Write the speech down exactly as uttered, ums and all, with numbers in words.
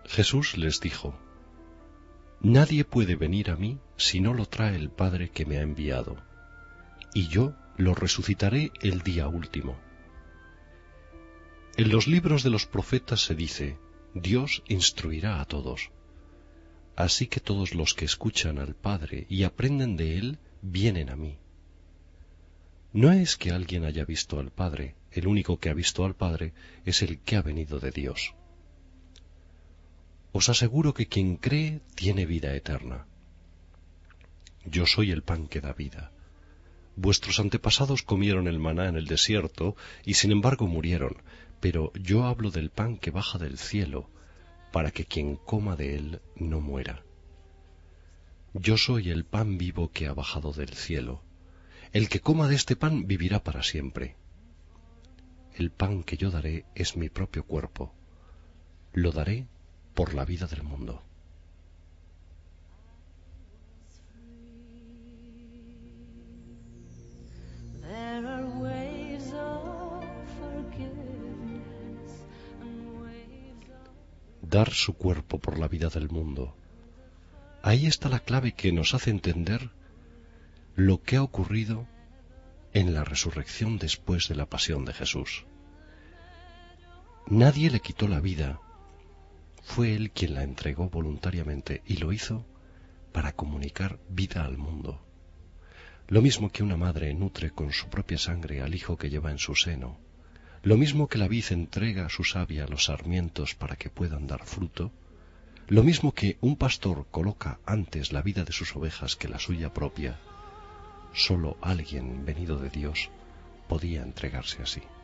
Jesús les dijo: Nadie puede venir a mí si no lo trae el Padre que me ha enviado, y yo lo resucitaré el día último. En los libros de los profetas se dice: Dios instruirá a todos. Así que todos los que escuchan al Padre y aprenden de Él, vienen a mí. No es que alguien haya visto al Padre, el único que ha visto al Padre es el que ha venido de Dios. Os aseguro que quien cree tiene vida eterna. Yo soy el pan que da vida. Vuestros antepasados comieron el maná en el desierto y sin embargo murieron, pero yo hablo del pan que baja del cielo, para que quien coma de él no muera. Yo soy el pan vivo que ha bajado del cielo. El que coma de este pan vivirá para siempre. El pan que yo daré es mi propio cuerpo. Lo daré por la vida del mundo. Dar su cuerpo por la vida del mundo. Ahí está la clave que nos hace entender lo que ha ocurrido en la resurrección después de la pasión de Jesús. Nadie le quitó la vida, fue Él quien la entregó voluntariamente y lo hizo para comunicar vida al mundo. Lo mismo que una madre nutre con su propia sangre al hijo que lleva en su seno, lo mismo que la vid entrega a su savia a los sarmientos para que puedan dar fruto, lo mismo que un pastor coloca antes la vida de sus ovejas que la suya propia, solo alguien venido de Dios podía entregarse así.